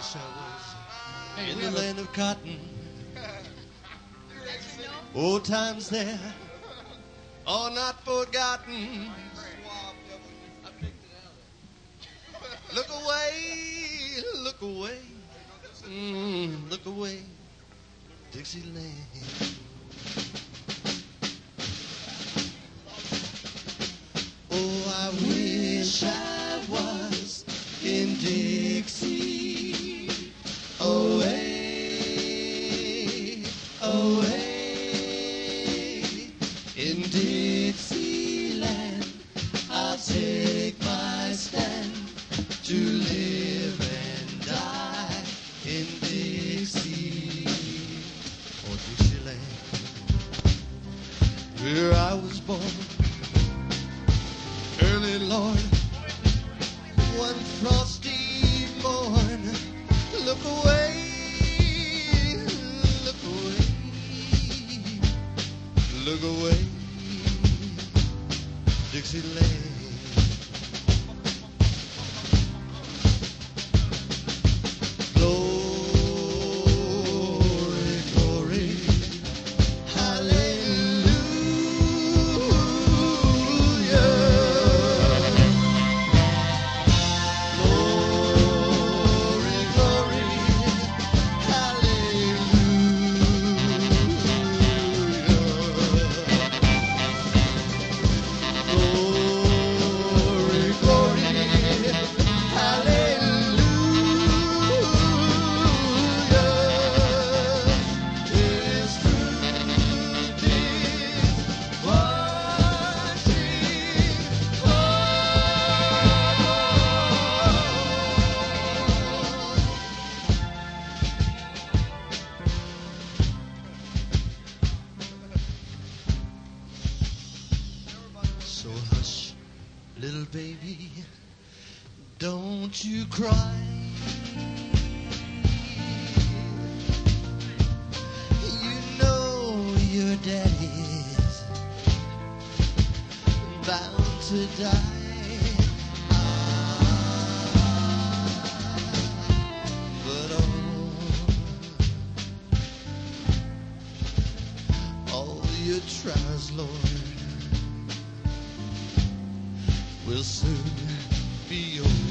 In the land of cotton, old times there are not forgotten. Look away, look away, Dixieland. Oh, I wish I was in Dixie, away, away, in Dixieland. I'll take my stand to live and die in Dixie, or Dixieland, where I was born. Early, Lord, one frosty morn. Look away, look away, look away, Dixieland. Glory, glory, hallelujah. Glory, glory, So hush, little baby, don't you cry. You know your daddy's bound to die. But all your trials, Lord, will soon be over.